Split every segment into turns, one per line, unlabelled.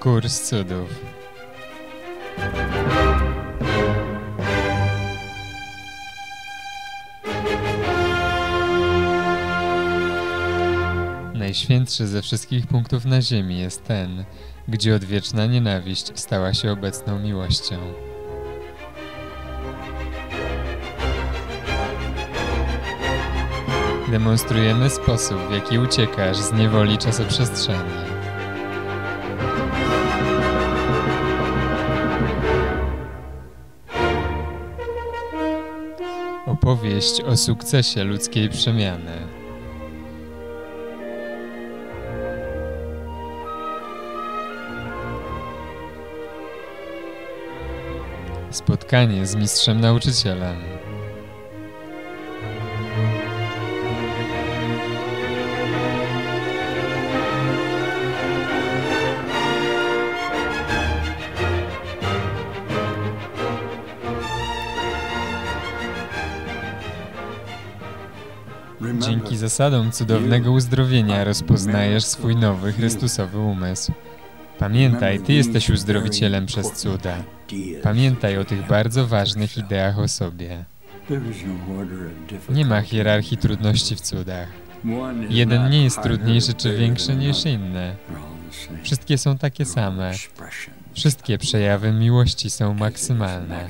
Kurs cudów. Najświętszy ze wszystkich punktów na ziemi jest ten, gdzie odwieczna nienawiść stała się obecną miłością. Demonstrujemy sposób, w jaki uciekasz z niewoli czasoprzestrzeni. Opowieść o sukcesie ludzkiej przemiany. Spotkanie z mistrzem nauczycielem. Dzięki zasadom cudownego uzdrowienia rozpoznajesz swój nowy Chrystusowy umysł. Pamiętaj, Ty jesteś uzdrowicielem przez cuda. Pamiętaj o tych bardzo ważnych ideach o sobie. Nie ma hierarchii trudności w cudach. Jeden nie jest trudniejszy czy większy niż inny. Wszystkie są takie same. Wszystkie przejawy miłości są maksymalne.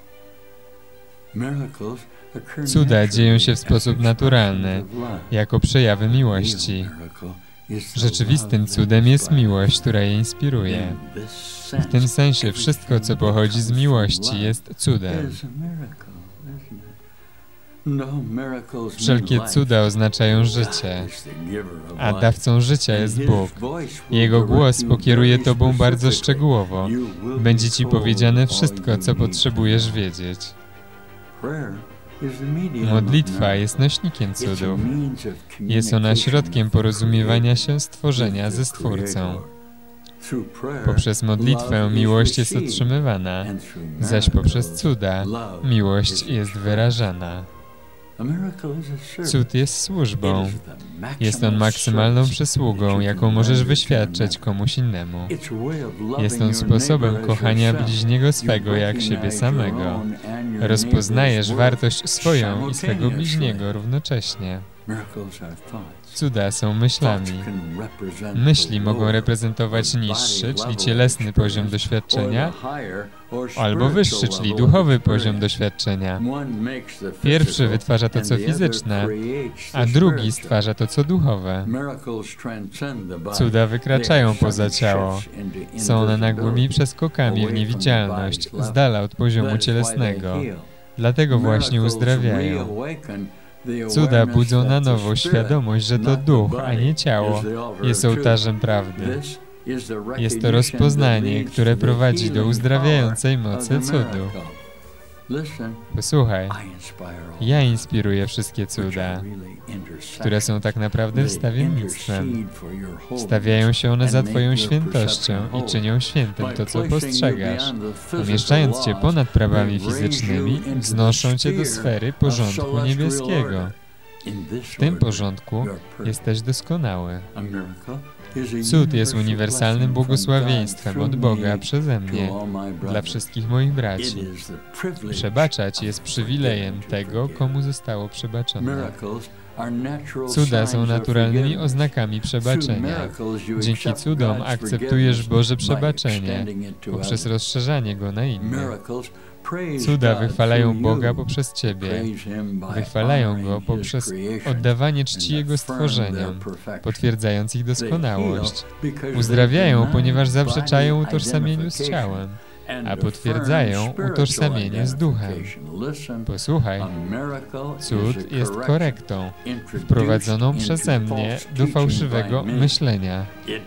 Cuda dzieją się w sposób naturalny, jako przejawy miłości. Rzeczywistym cudem jest miłość, która je inspiruje. W tym sensie wszystko, co pochodzi z miłości, jest cudem. Wszelkie cuda oznaczają życie, a dawcą życia jest Bóg. Jego głos pokieruje Tobą bardzo szczegółowo. Będzie Ci powiedziane wszystko, co potrzebujesz wiedzieć. Modlitwa jest nośnikiem cudów. Jest ona środkiem porozumiewania się stworzenia ze Stwórcą. Poprzez modlitwę miłość jest otrzymywana, zaś poprzez cuda miłość jest wyrażana. Cud jest służbą. Jest on maksymalną przysługą, jaką możesz wyświadczać komuś innemu. Jest on sposobem kochania bliźniego swego jak siebie samego. Rozpoznajesz wartość swoją i swego bliźniego równocześnie. Cuda są myślami. Myśli mogą reprezentować niższy, czyli cielesny poziom doświadczenia, albo wyższy, czyli duchowy poziom doświadczenia. Pierwszy wytwarza to, co fizyczne, a drugi stwarza to, co duchowe. Cuda wykraczają poza ciało. Są one nagłymi przeskokami w niewidzialność, z dala od poziomu cielesnego. Dlatego właśnie uzdrawiają. Cuda budzą na nowo świadomość, że to duch, a nie ciało, jest ołtarzem prawdy. Jest to rozpoznanie, które prowadzi do uzdrawiającej mocy cudu. Posłuchaj, ja inspiruję wszystkie cuda, które są tak naprawdę wstawiennictwem. Stawiają się one za Twoją świętością i czynią świętym to, co postrzegasz. Umieszczając Cię ponad prawami fizycznymi, wznoszą Cię do sfery porządku niebieskiego. W tym porządku jesteś doskonały. Cud jest uniwersalnym błogosławieństwem od Boga przeze mnie dla wszystkich moich braci. Przebaczać jest przywilejem tego, komu zostało przebaczone. Cuda są naturalnymi oznakami przebaczenia. Dzięki cudom akceptujesz Boże przebaczenie poprzez rozszerzanie go na innych. Cuda wychwalają Boga poprzez Ciebie. Wychwalają Go poprzez oddawanie czci Jego stworzeniom, potwierdzając ich doskonałość. Uzdrawiają, ponieważ zaprzeczają utożsamieniu z ciałem, a potwierdzają utożsamienie z duchem. Posłuchaj, cud jest korektą wprowadzoną przeze mnie do fałszywego myślenia.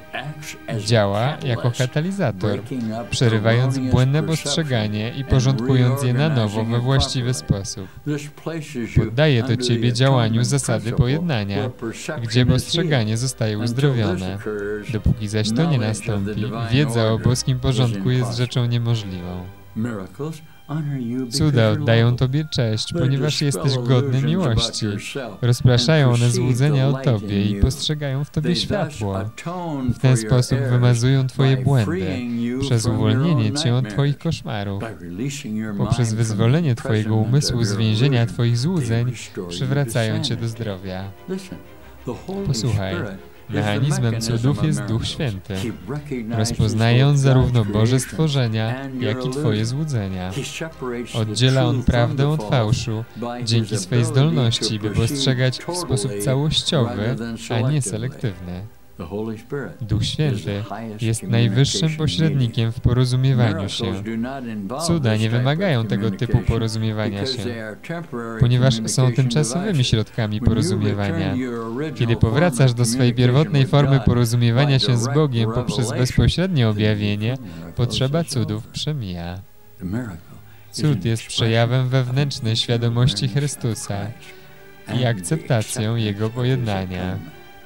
Działa jako katalizator, przerywając błędne postrzeganie i porządkując je na nowo we właściwy sposób. Poddaje to Ciebie działaniu zasady pojednania, gdzie postrzeganie zostaje uzdrowione. Dopóki zaś to nie nastąpi, wiedza o boskim porządku jest rzeczą niemożliwą. Cuda oddają Tobie cześć, ponieważ jesteś godny miłości. Rozpraszają one złudzenia o Tobie i postrzegają w Tobie światło. W ten sposób wymazują Twoje błędy, przez uwolnienie Cię od Twoich koszmarów. Poprzez wyzwolenie Twojego umysłu z więzienia Twoich złudzeń przywracają Cię do zdrowia. Posłuchaj. Mechanizmem cudów jest Duch Święty. Rozpoznaje On zarówno Boże stworzenia, jak i Twoje złudzenia. Oddziela On prawdę od fałszu dzięki swej zdolności, by postrzegać w sposób całościowy, a nie selektywny. Duch Święty jest najwyższym pośrednikiem w porozumiewaniu się. Cuda nie wymagają tego typu porozumiewania się, ponieważ są tymczasowymi środkami porozumiewania. Kiedy powracasz do swej pierwotnej formy porozumiewania się z Bogiem poprzez bezpośrednie objawienie, potrzeba cudów przemija. Cud jest przejawem wewnętrznej świadomości Chrystusa i akceptacją Jego pojednania.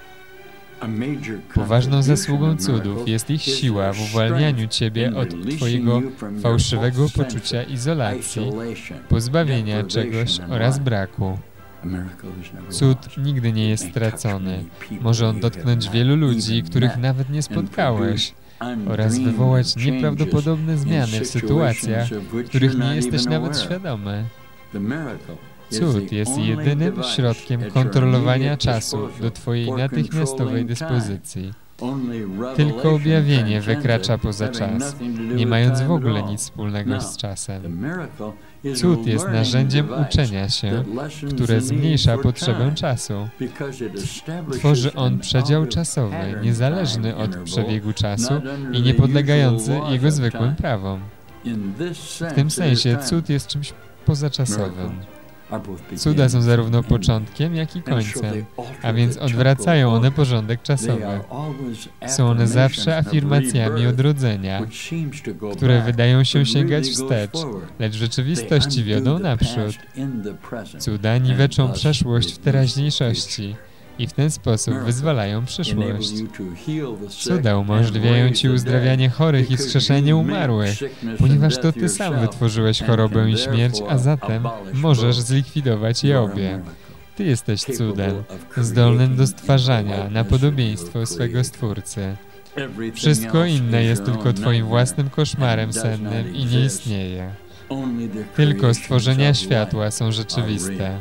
Poważną zasługą cudów jest ich siła w uwalnianiu Ciebie od Twojego fałszywego poczucia izolacji, pozbawienia czegoś oraz braku. Cud nigdy nie jest stracony. Może on dotknąć wielu ludzi, których nawet nie spotkałeś, oraz wywołać nieprawdopodobne zmiany w sytuacjach, których nie jesteś nawet świadomy. Cud jest jedynym środkiem kontrolowania czasu do Twojej natychmiastowej dyspozycji. Tylko objawienie wykracza poza czas, nie mając w ogóle nic wspólnego z czasem. Cud jest narzędziem uczenia się, które zmniejsza potrzebę czasu. Tworzy on przedział czasowy, niezależny od przebiegu czasu i niepodlegający jego zwykłym prawom. W tym sensie cud jest czymś pozaczasowym. Cuda są zarówno początkiem, jak i końcem, a więc odwracają one porządek czasowy. Są one zawsze afirmacjami odrodzenia, które wydają się sięgać wstecz, lecz w rzeczywistości wiodą naprzód. Cuda niweczą przeszłość w teraźniejszości i w ten sposób wyzwalają przyszłość. Cuda umożliwiają Ci uzdrawianie chorych i wskrzeszenie umarłych, ponieważ to Ty sam wytworzyłeś chorobę i śmierć, a zatem możesz zlikwidować je obie. Ty jesteś cudem, zdolnym do stwarzania na podobieństwo swego Stwórcy. Wszystko inne jest tylko Twoim własnym koszmarem sennym i nie istnieje. Tylko stworzenia światła są rzeczywiste.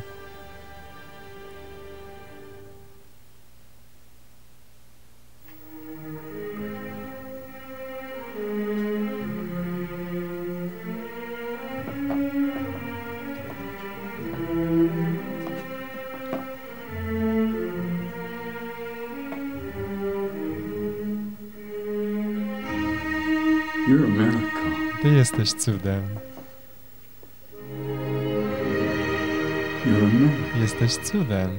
Ty jesteś cudem. Jesteś cudem.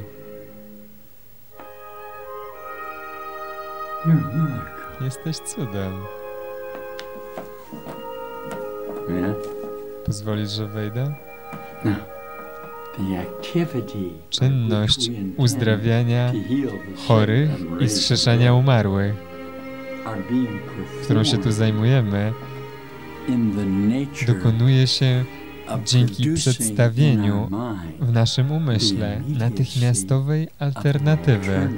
Jesteś cudem. Pozwolisz, że wejdę? Czynność uzdrawiania chorych i wskrzeszania umarłych, którą się tu zajmujemy, dokonuje się dzięki przedstawieniu w naszym umyśle natychmiastowej alternatywy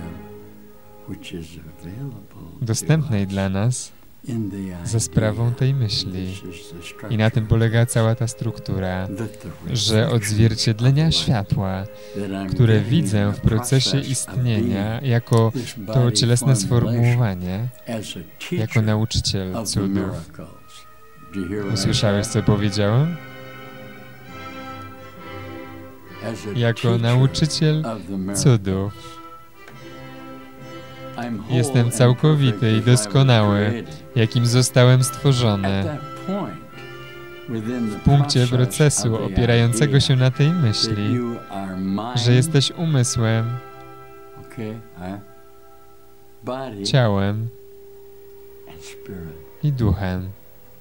dostępnej dla nas za sprawą tej myśli. I na tym polega cała ta struktura, że odzwierciedlenia światła, które widzę w procesie istnienia jako to cielesne sformułowanie, jako nauczyciel cudów. Usłyszałeś, co powiedziałem? Jako nauczyciel cudów. Jestem całkowity i doskonały, jakim zostałem stworzony. W punkcie procesu opierającego się na tej myśli, że jesteś umysłem, ciałem i duchem.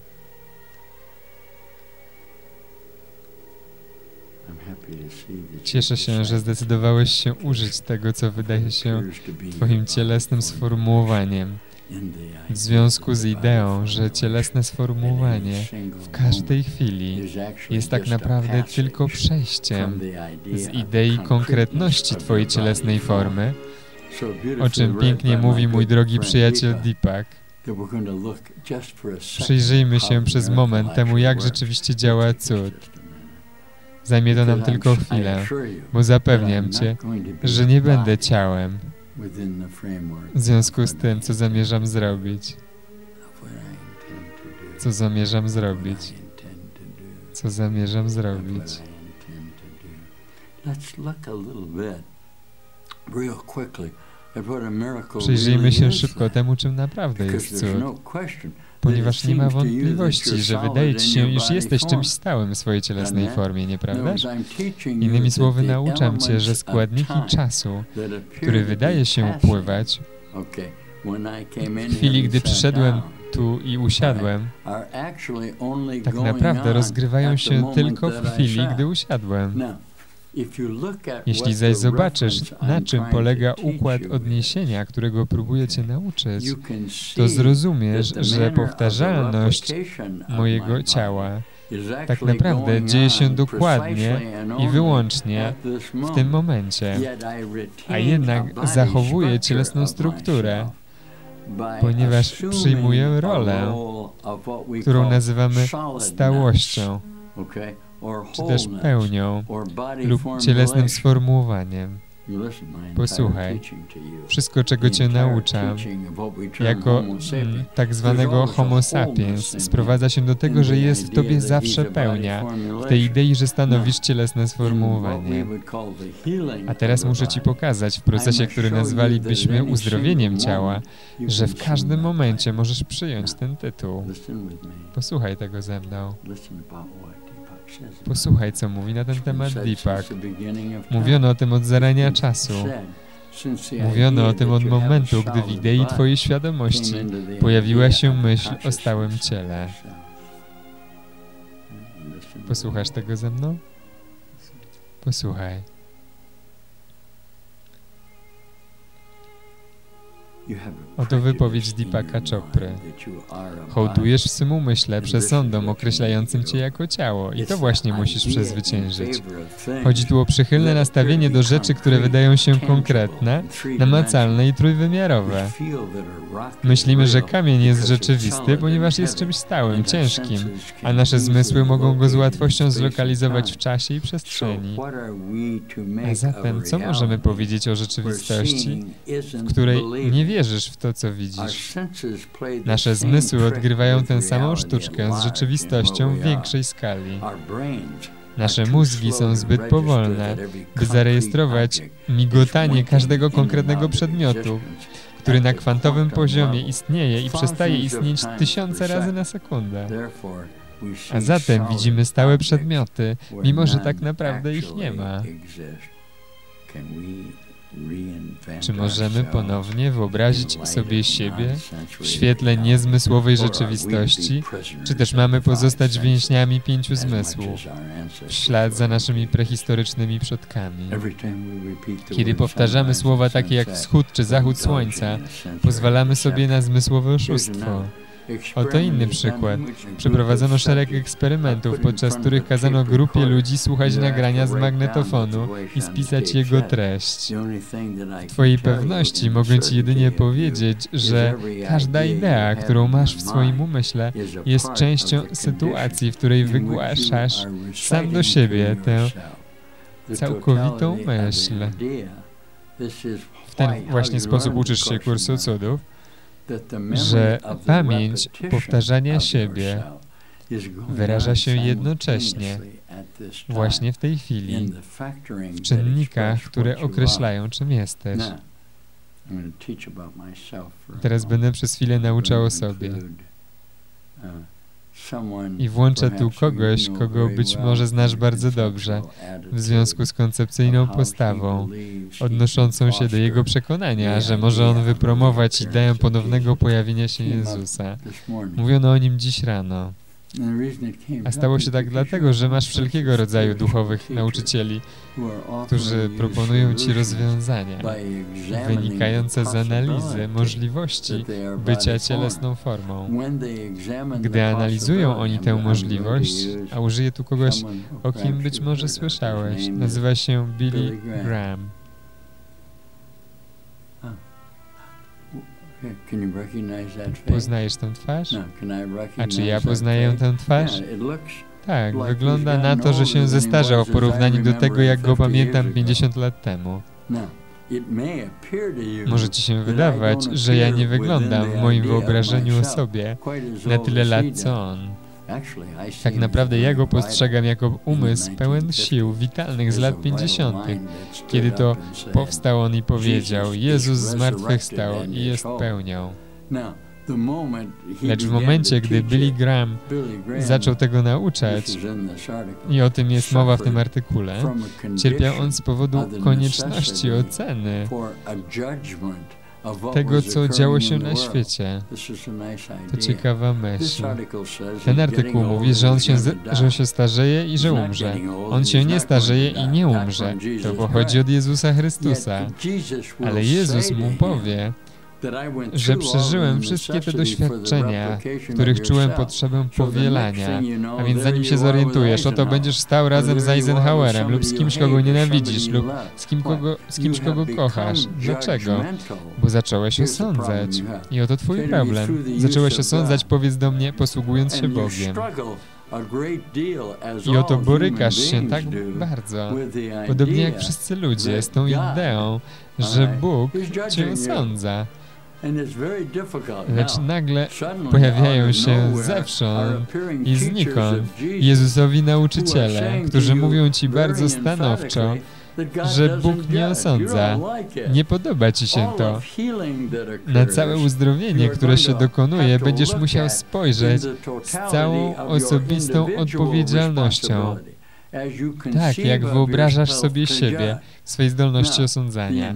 Cieszę się, że zdecydowałeś się użyć tego, co wydaje się Twoim cielesnym sformułowaniem w związku z ideą, że cielesne sformułowanie w każdej chwili jest tak naprawdę tylko przejściem z idei konkretności Twojej cielesnej formy, o czym pięknie mówi mój drogi przyjaciel Deepak. Przyjrzyjmy się przez moment temu, jak rzeczywiście działa cud. Zajmie to nam tylko chwilę, bo zapewniam Cię, że nie będę ciałem w związku z tym, co zamierzam zrobić. Co zamierzam zrobić. Co zamierzam zrobić. Przyjrzyjmy się szybko temu, czym naprawdę jest cud, ponieważ nie ma wątpliwości, że wydaje Ci się, iż jesteś czymś stałym w swojej cielesnej formie, nieprawdaż? Innymi słowy, nauczam Cię, że składniki czasu, który wydaje się upływać, w chwili, gdy przyszedłem tu i usiadłem, tak naprawdę rozgrywają się tylko w chwili, gdy usiadłem. Jeśli zaś zobaczysz, na czym polega układ odniesienia, którego próbuję Cię nauczyć, to zrozumiesz, że powtarzalność mojego ciała tak naprawdę dzieje się dokładnie i wyłącznie w tym momencie, a jednak zachowuję cielesną strukturę, ponieważ przyjmuję rolę, którą nazywamy stałością, czy też pełnią lub cielesnym sformułowaniem. Posłuchaj, wszystko, czego Cię nauczam, jako tak zwanego homo sapiens, sprowadza się do tego, że jest w Tobie zawsze pełnia, w tej idei, że stanowisz cielesne sformułowanie. A teraz muszę Ci pokazać w procesie, który nazwalibyśmy uzdrowieniem ciała, że w każdym momencie możesz przyjąć ten tytuł. Posłuchaj tego ze mną. Posłuchaj, co mówi na ten temat Deepak. Mówiono o tym od zarania czasu. Mówiono o tym od momentu, gdy w idei Twojej świadomości pojawiła się myśl o stałym ciele. Posłuchasz tego ze mną? Posłuchaj. Oto wypowiedź Deepaka Chopry. Hołdujesz w swym umyśle przesądom określającym Cię jako ciało i to właśnie musisz przezwyciężyć. Chodzi tu o przychylne nastawienie do rzeczy, które wydają się konkretne, namacalne i trójwymiarowe. Myślimy, że kamień jest rzeczywisty, ponieważ jest czymś stałym, ciężkim, a nasze zmysły mogą go z łatwością zlokalizować w czasie i przestrzeni. A zatem, co możemy powiedzieć o rzeczywistości, w której nie wierzysz w to, co widzisz? Nasze zmysły odgrywają tę samą sztuczkę z rzeczywistością w większej skali. Nasze mózgi są zbyt powolne, by zarejestrować migotanie każdego konkretnego przedmiotu, który na kwantowym poziomie istnieje i przestaje istnieć 1000 razy na sekundę. A zatem widzimy stałe przedmioty, mimo że tak naprawdę ich nie ma. Czy możemy ponownie wyobrazić sobie siebie w świetle niezmysłowej rzeczywistości, czy też mamy pozostać więźniami 5 zmysłów, w ślad za naszymi prehistorycznymi przodkami? Kiedy powtarzamy słowa takie jak wschód czy zachód słońca, pozwalamy sobie na zmysłowe oszustwo. Oto inny przykład. Przeprowadzono szereg eksperymentów, podczas których kazano grupie ludzi słuchać nagrania z magnetofonu i spisać jego treść. W Twojej pewności mogę Ci jedynie powiedzieć, że każda idea, którą masz w swoim umyśle, jest częścią sytuacji, w której wygłaszasz sam do siebie tę całkowitą myśl. W ten właśnie sposób uczysz się kursu cudów, że pamięć powtarzania siebie wyraża się jednocześnie właśnie w tej chwili w czynnikach, które określają, czym jesteś. Teraz będę przez chwilę nauczał o sobie. I włączę tu kogoś, kogo być może znasz bardzo dobrze, w związku z koncepcyjną postawą, odnoszącą się do jego przekonania, że może on wypromować ideę ponownego pojawienia się Jezusa. Mówiono o nim dziś rano. A stało się tak dlatego, że masz wszelkiego rodzaju duchowych nauczycieli, którzy proponują Ci rozwiązania wynikające z analizy możliwości bycia cielesną formą. Gdy analizują oni tę możliwość, a użyję tu kogoś, o kim być może słyszałeś, nazywa się Billy Graham. Poznajesz tę twarz? A czy ja poznaję tę twarz? Tak, wygląda na to, że się zestarzał w porównaniu do tego, jak go pamiętam 50 lat temu. Może Ci się wydawać, że ja nie wyglądam w moim wyobrażeniu o sobie na tyle lat, co on. Tak naprawdę ja go postrzegam jako umysł pełen sił witalnych z lat 50., kiedy to powstał on i powiedział: Jezus zmartwychwstał i jest pełnią. Lecz w momencie, gdy Billy Graham zaczął tego nauczać, i o tym jest mowa w tym artykule, cierpiał on z powodu konieczności oceny tego, co działo się na świecie. To ciekawa myśl. Ten artykuł mówi, że on się starzeje i że umrze. On się nie starzeje i nie umrze. To pochodzi od Jezusa Chrystusa. Ale Jezus mu powie, że przeżyłem wszystkie te doświadczenia, w których czułem potrzebę powielania. A więc zanim się zorientujesz, oto będziesz stał razem z Eisenhowerem lub z kimś, kogo nienawidzisz, lub z kimś, kogo kochasz. Dlaczego? Bo zacząłeś osądzać. I oto twój problem. Zacząłeś osądzać, powiedz do mnie, posługując się Bogiem. I oto borykasz się tak bardzo, podobnie jak wszyscy ludzie, z tą ideą, że Bóg cię osądza. Lecz nagle pojawiają się zewsząd i znikąd Jezusowi nauczyciele, którzy mówią Ci bardzo stanowczo, że Bóg nie osądza. Nie podoba Ci się to. Na całe uzdrowienie, które się dokonuje, będziesz musiał spojrzeć z całą osobistą odpowiedzialnością. Tak, jak wyobrażasz sobie siebie, swej zdolności osądzania.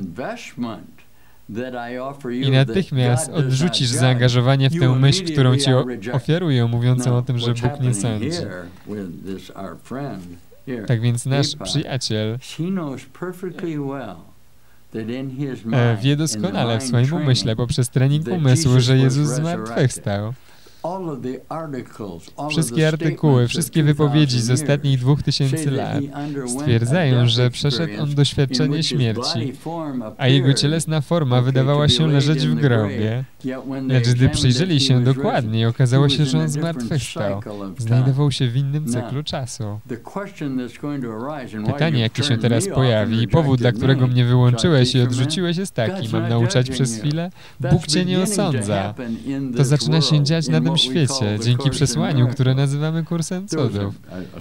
I natychmiast odrzucisz zaangażowanie w tę myśl, którą Ci ofiarują, mówiącą o tym, że Bóg nie sądzi. Tak więc nasz przyjaciel wie doskonale w swoim umyśle poprzez trening umysłu, że Jezus zmartwychwstał. Wszystkie artykuły, wszystkie wypowiedzi z ostatnich 2000 lat stwierdzają, że przeszedł on doświadczenie śmierci, a jego cielesna forma wydawała się leżeć w grobie. Lecz gdy przyjrzeli się dokładniej, okazało się, że on zmartwychwstał. Znajdował się w innym cyklu czasu. Pytanie, jakie się teraz pojawi, i powód, dla którego mnie wyłączyłeś i odrzuciłeś, jest taki: mam nauczać przez chwilę? Bóg Cię nie osądza. To zaczyna się dziać na tym świecie, dzięki przesłaniu, które nazywamy kursem cudów.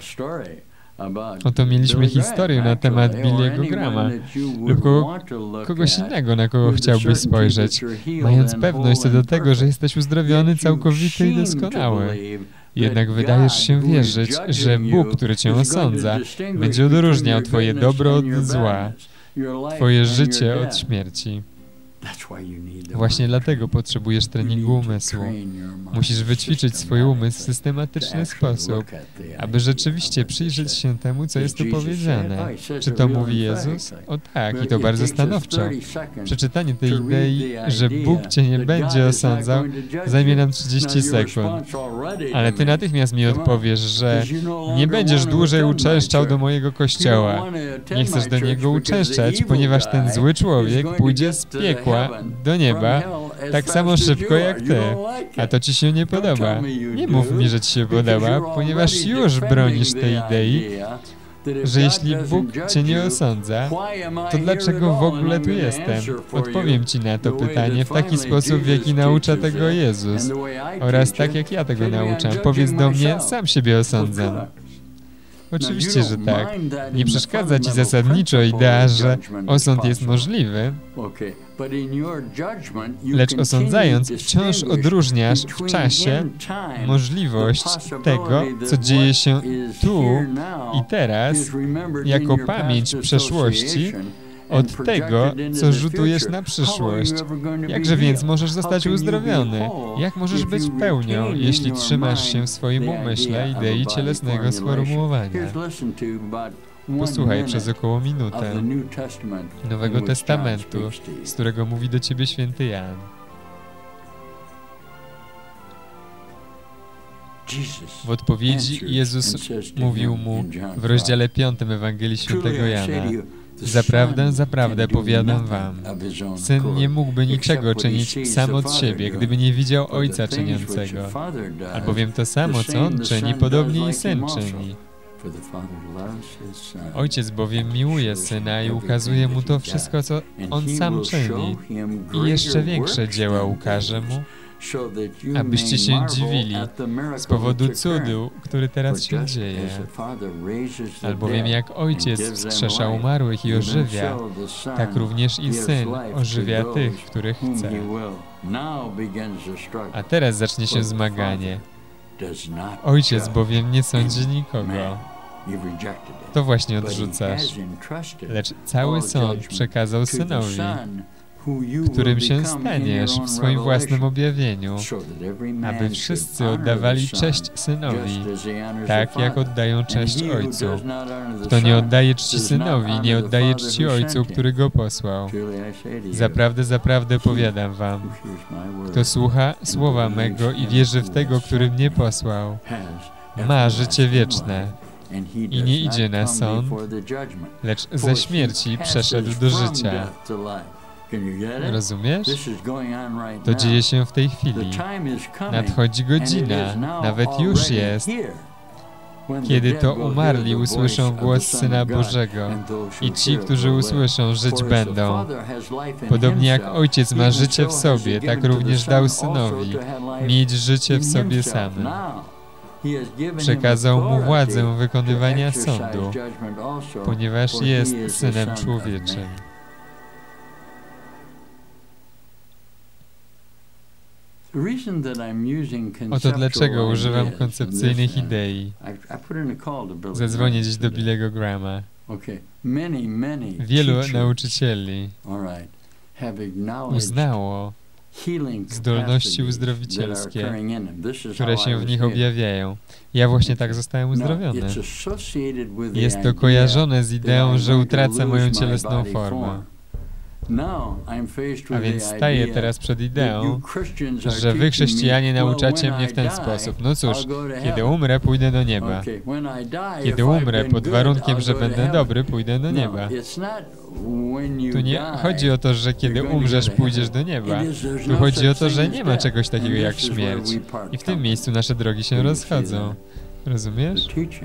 Oto mieliśmy historię na temat Billy'ego Grahama lub kogoś innego, na kogo chciałbyś spojrzeć, mając pewność co do tego, że jesteś uzdrowiony, całkowity i doskonały. Jednak wydajesz się wierzyć, że Bóg, który Cię osądza, będzie odróżniał Twoje dobro od zła, Twoje życie od śmierci. Właśnie dlatego potrzebujesz treningu umysłu. Musisz wyćwiczyć swój umysł w systematyczny sposób, aby rzeczywiście przyjrzeć się temu, co jest tu powiedziane. Czy to mówi Jezus? O tak, i to bardzo stanowczo. Przeczytanie tej idei, że Bóg Cię nie będzie osądzał, zajmie nam 30 sekund. Ale Ty natychmiast mi odpowiesz, że nie będziesz dłużej uczęszczał do mojego kościoła. Nie chcesz do niego uczęszczać, ponieważ ten zły człowiek pójdzie z piekła do nieba tak samo szybko jak Ty, a to Ci się nie podoba. Nie mów mi, że Ci się podoba, ponieważ już bronisz tej idei, że jeśli Bóg Cię nie osądza, to dlaczego w ogóle tu jestem? Odpowiem Ci na to pytanie w taki sposób, w jaki naucza tego Jezus, oraz tak, jak ja tego nauczam. Powiedz do mnie: sam siebie osądzam. Oczywiście, że tak. Nie przeszkadza Ci zasadniczo idea, że osąd jest możliwy, lecz osądzając wciąż odróżniasz w czasie możliwość tego, co dzieje się tu i teraz, jako pamięć przeszłości, od tego, co rzutujesz na przyszłość. Jakże więc możesz zostać uzdrowiony? Jak możesz być pełnią, jeśli trzymasz się w swoim umyśle idei cielesnego sformułowania? Posłuchaj przez około minutę Nowego Testamentu, z którego mówi do ciebie święty Jan. W odpowiedzi Jezus mówił mu w rozdziale 5 Ewangelii Świętego Jana: Zaprawdę, zaprawdę powiadam wam, Syn nie mógłby niczego czynić sam od siebie, gdyby nie widział Ojca czyniącego. Albowiem to samo, co On czyni, podobnie i Syn czyni. Ojciec bowiem miłuje Syna i ukazuje Mu to wszystko, co On sam czyni. I jeszcze większe dzieła ukaże Mu, abyście się dziwili z powodu cudu, który teraz się dzieje. Albowiem jak Ojciec wskrzesza umarłych i ożywia, tak również i Syn ożywia tych, których chce. A teraz zacznie się zmaganie. Ojciec bowiem nie sądzi nikogo. To właśnie odrzucasz. Lecz cały sąd przekazał Synowi, którym się staniesz w swoim własnym objawieniu, aby wszyscy oddawali cześć Synowi, tak jak oddają cześć Ojcu. Kto nie oddaje czci Synowi, nie oddaje czci Ojcu, który Go posłał. Zaprawdę, zaprawdę powiadam wam, kto słucha słowa mego i wierzy w tego, który mnie posłał, ma życie wieczne i nie idzie na sąd, lecz ze śmierci przeszedł do życia. Rozumiesz? To dzieje się w tej chwili. Nadchodzi godzina, nawet już jest, kiedy to umarli usłyszą głos Syna Bożego i ci, którzy usłyszą, żyć będą. Podobnie jak Ojciec ma życie w sobie, tak również dał Synowi mieć życie w sobie samym. Przekazał Mu władzę wykonywania sądu, ponieważ jest Synem Człowieczym. Oto dlaczego używam koncepcyjnych idei. Zadzwonię dziś do Billy'ego Grahama. Wielu nauczycieli uznało zdolności uzdrowicielskie, które się w nich objawiają. Ja właśnie tak zostałem uzdrowiony. Jest to kojarzone z ideą, że utracę moją cielesną formę. A więc staję teraz przed ideą, że wy, chrześcijanie, nauczacie mnie w ten sposób. No cóż, kiedy umrę, pójdę do nieba. Kiedy umrę, pod warunkiem, że będę dobry, pójdę do nieba. Tu nie chodzi o to, że kiedy umrzesz, pójdziesz do nieba. Tu chodzi o to, że nie ma czegoś takiego jak śmierć. I w tym miejscu nasze drogi się rozchodzą. Rozumiesz?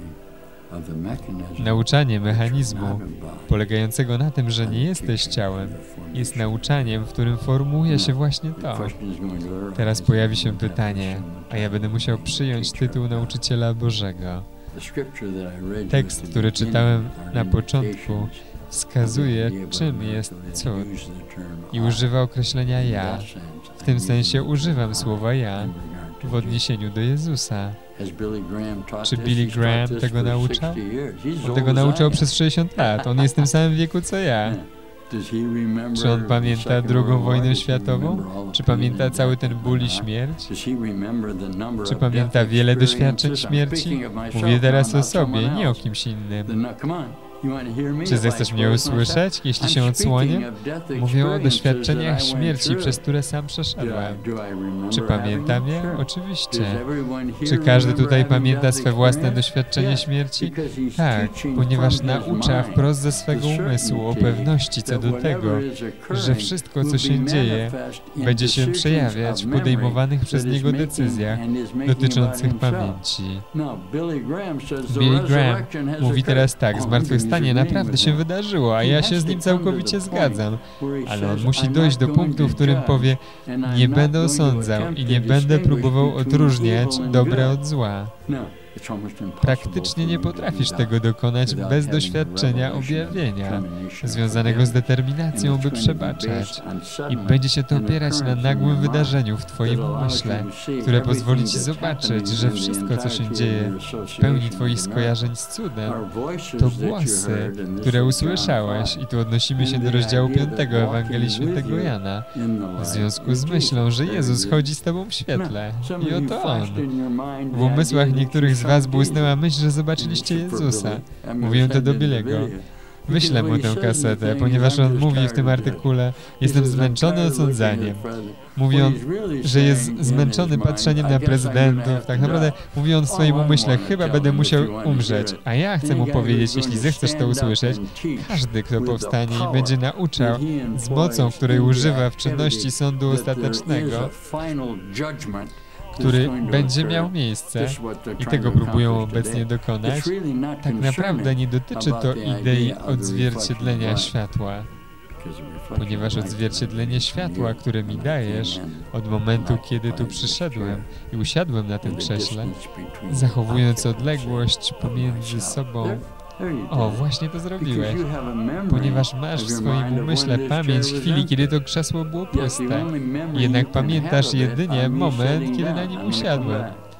Nauczanie mechanizmu polegającego na tym, że nie jesteś ciałem, jest nauczaniem, w którym formułuje się właśnie to. Teraz pojawi się pytanie, a ja będę musiał przyjąć tytuł nauczyciela Bożego. Tekst, który czytałem na początku, wskazuje, czym jest cud i używa określenia ja. W tym sensie używam słowa ja w odniesieniu do Jezusa. Czy Billy Graham tego nauczał? On tego nauczał przez 60 lat. On jest w tym samym wieku, co ja. Czy on pamięta II wojnę światową? Czy pamięta cały ten ból i śmierć? Czy pamięta wiele doświadczeń śmierci? Mówię teraz o sobie, nie o kimś innym. Czy zechcesz mnie usłyszeć, jeśli się odsłonię? Mówię o doświadczeniach śmierci, przez które sam przeszedłem. Czy pamiętam je? Oczywiście. Czy każdy tutaj pamięta swe własne doświadczenie śmierci? Tak, ponieważ naucza wprost ze swego umysłu o pewności co do tego, że wszystko, co się dzieje, będzie się przejawiać w podejmowanych przez niego decyzjach dotyczących pamięci. Billy Graham mówi teraz tak, zmartwychwstanie naprawdę się wydarzyło, a ja się z nim całkowicie zgadzam. Ale on musi dojść do punktu, w którym powie, nie będę osądzał i nie będę próbował odróżniać dobre od zła. Praktycznie nie potrafisz tego dokonać bez doświadczenia objawienia, związanego z determinacją, by przebaczać. I będzie się to opierać na nagłym wydarzeniu w Twoim umyśle, które pozwoli Ci zobaczyć, że wszystko, co się dzieje w pełni Twoich skojarzeń z cudem, to głosy, które usłyszałeś. I tu odnosimy się do rozdziału 5 Ewangelii Świętego Jana, w związku z myślą, że Jezus chodzi z Tobą w świetle. I oto On. W umysłach niektórych z Was błysnęła myśl, że zobaczyliście Jezusa. Mówię to do Billiego. Wyślę mu tę kasetę, ponieważ on mówi w tym artykule: jestem zmęczony osądzaniem. Mówi on, że jest zmęczony patrzeniem na prezydentów. Tak naprawdę mówi on w swoim umyśle: chyba będę musiał umrzeć. A ja chcę mu powiedzieć, jeśli zechcesz to usłyszeć, każdy, kto powstanie i będzie nauczał z mocą, której używa w czynności sądu ostatecznego, który będzie miał miejsce, i tego próbują obecnie dokonać, tak naprawdę nie dotyczy to idei odzwierciedlenia światła, ponieważ odzwierciedlenie światła, które mi dajesz od momentu, kiedy tu przyszedłem i usiadłem na tym krześle, zachowując odległość pomiędzy sobą. O, właśnie to zrobiłeś, ponieważ masz w swoim umyśle pamięć chwili, kiedy to krzesło było puste. Jednak pamiętasz jedynie moment, kiedy na nim usiadłem.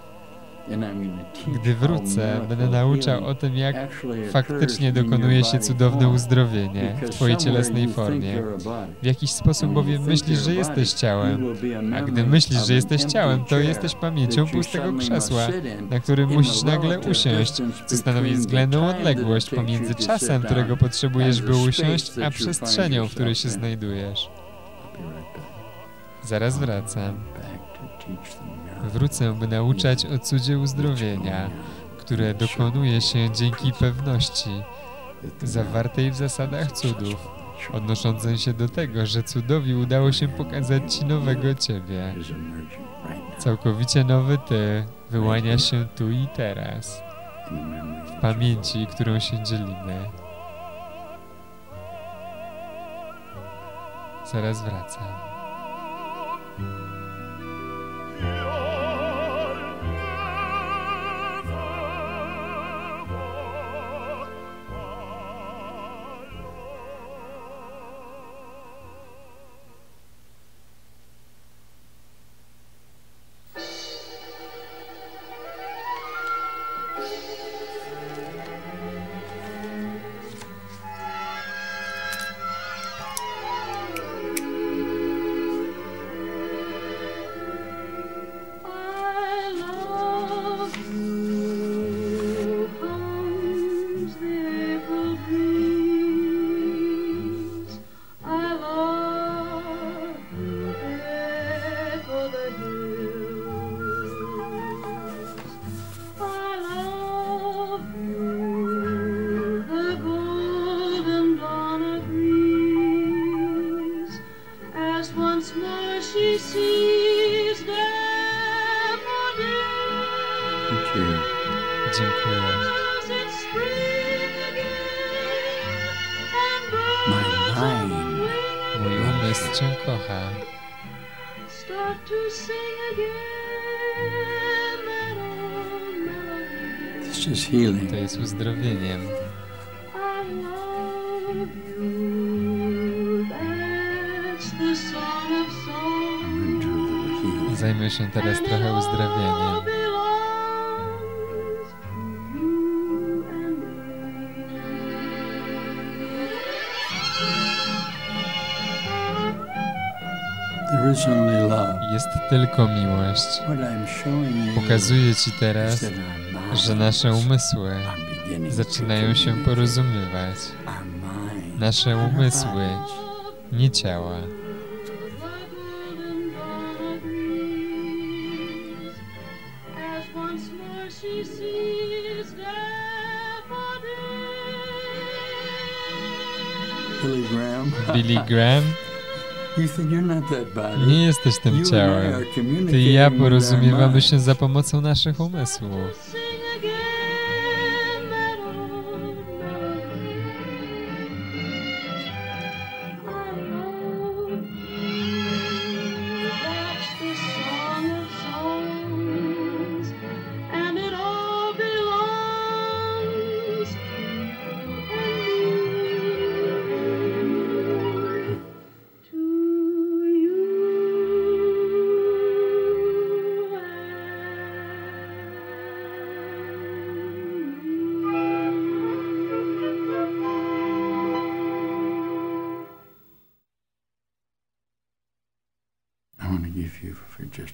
Gdy wrócę, będę nauczał o tym, jak faktycznie dokonuje się cudowne uzdrowienie w Twojej cielesnej formie. W jakiś sposób bowiem myślisz, że jesteś ciałem. A gdy myślisz, że jesteś ciałem, to jesteś pamięcią pustego krzesła, na którym musisz nagle usiąść, co stanowi względną odległość pomiędzy czasem, którego potrzebujesz, by usiąść, a przestrzenią, w której się znajdujesz. Zaraz wracam. Wrócę, by nauczać o cudzie uzdrowienia, które dokonuje się dzięki pewności zawartej w zasadach cudów, odnoszącej się do tego, że cudowi udało się pokazać Ci nowego Ciebie. Całkowicie nowy Ty wyłania się tu i teraz, w pamięci, którą się dzielimy. Zaraz wracam. Dziękuję. Mój umysł Cię kocha. To jest uzdrowieniem. Zajmę się teraz trochę uzdrawianiem. Jest tylko miłość. Pokazuję Ci teraz, że nasze umysły zaczynają się porozumiewać. Nasze umysły, nie ciała. Billy Graham? Nie jesteś tym ciałem. Ty i ja porozumiewamy się za pomocą naszych umysłów.